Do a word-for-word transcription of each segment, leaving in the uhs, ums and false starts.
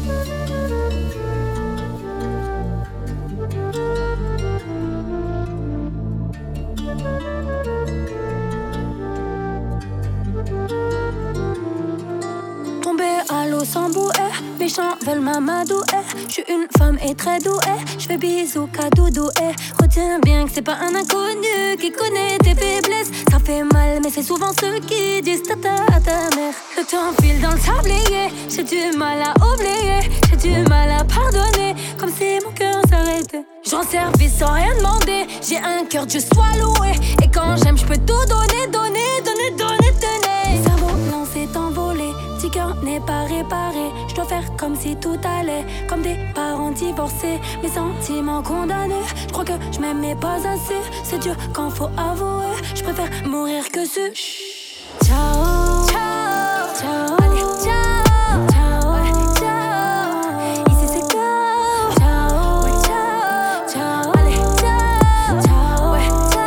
À l'eau sans bouée, méchants veulent m'amadouer. J'suis une femme et très douée, j'fais bisous qu'à doudou. Retiens bien que c'est pas un inconnu qui connaît tes faiblesses. Ça fait mal mais c'est souvent ceux qui disent tata à ta mère. Le temps file dans le sablier, j'ai du mal à oublier, j'ai du mal à pardonner, comme si mon cœur s'arrêtait. J'en service sans rien demander, j'ai un cœur Dieu soit loué. Et quand j'aime j'peux tout donner, donner, donner, donner, donner. Cerveau lancé, envolé, petit cœur n'est pas réparé. Je dois faire comme si tout allait, comme des parents divorcés, mes sentiments condamnés. Je crois que je m'aimais pas assez, c'est dur quand faut avouer. Je préfère mourir que ce ciao, ciao, ciao, allez, ciao, ciao, allez, ciao. Ici c'est ciao, ciao, ouais, ciao, ciao, allez, ciao, ciao, ouais,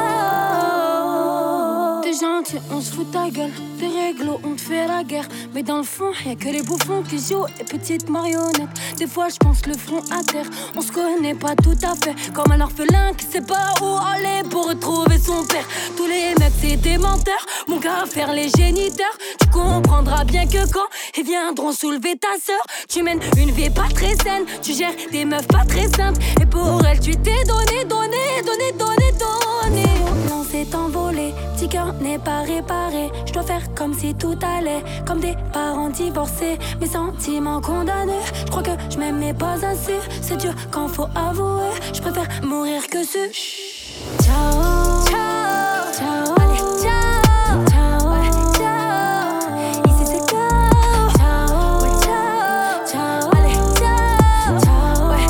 ciao. T'es gentil, on se fout ta gueule. T'es réglo, on te fait la guerre. Mais dans le fond, y'a que les bouffons qui jouent les petites marionnettes. Des fois je pense le front à terre. On se connaît pas tout à fait, comme un orphelin qui sait pas où aller pour retrouver son père. Tous les mecs c'est des menteurs, mon gars faire les géniteurs. Tu comprendras bien que quand ils viendront soulever ta sœur, tu mènes une vie pas très saine, tu gères des meufs pas très simples. Et pour elle tu t'es donné, donné, donné, donné, donné. Lancé, t'envolé, petit cœur n'est pas réparé. Je dois faire comme si tout allait, comme des parents divorcés, mes sentiments condamnés. Je crois que je m'aimais pas assez, c'est dur quand faut avouer. Je préfère mourir que ce ciao, ciao, ciao, allez, ciao, ciao, allez, ciao. Ici c'est ciao, ciao, ouais, ciao, ciao, allez, ciao, ciao, ouais,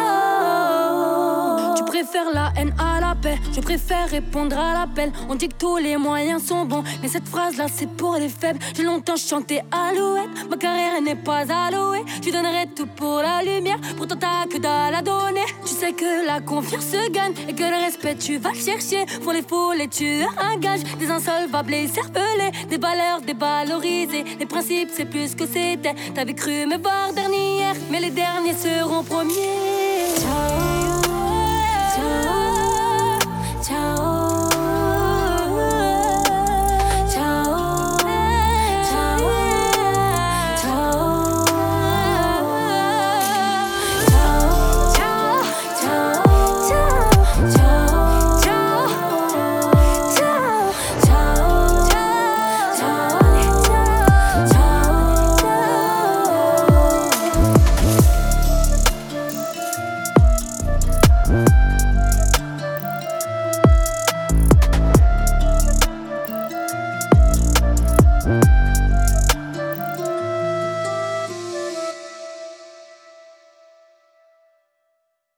ciao. Tu préfères la haine à la paix, je préfère répondre à l'appel. On dit que tous les moyens sont bons, mais cette phrase-là c'est pour les faibles. J'ai longtemps chanté Alouette, ma carrière n'est pas allouée. Tu donnerais tout pour la lumière, pourtant t'as que dalle à donner. Tu sais que la confiance se gagne et que le respect tu vas le chercher. Pour les fous, les tueurs, un gage, des insolvables et cervelés, des valeurs dévalorisées. Les principes c'est plus que c'était. T'avais cru me voir dernière, mais les derniers seront premiers. Ciao, ciao, ciao. We'll be right back.